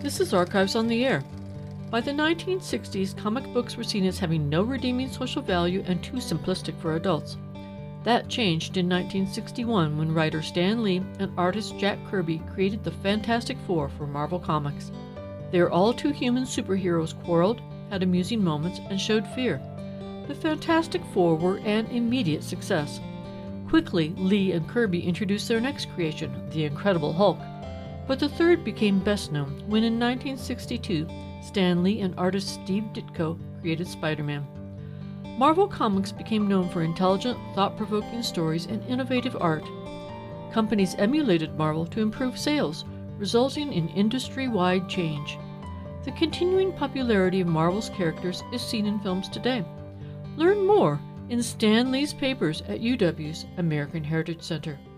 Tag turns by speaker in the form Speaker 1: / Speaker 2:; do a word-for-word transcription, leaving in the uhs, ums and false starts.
Speaker 1: This is Archives on the Air. By the nineteen sixties, comic books were seen as having no redeeming social value and too simplistic for adults. That changed in nineteen sixty-one when writer Stan Lee and artist Jack Kirby created the Fantastic Four for Marvel Comics. Their all-too-human superheroes quarreled, had amusing moments, and showed fear. The Fantastic Four were an immediate success. Quickly, Lee and Kirby introduced their next creation, The Incredible Hulk. But the third became best known when in nineteen sixty-two, Stan Lee and artist Steve Ditko created Spider-Man. Marvel Comics became known for intelligent, thought-provoking stories and innovative art. Companies emulated Marvel to improve sales, resulting in industry-wide change. The continuing popularity of Marvel's characters is seen in films today. Learn more in Stan Lee's papers at U W's American Heritage Center.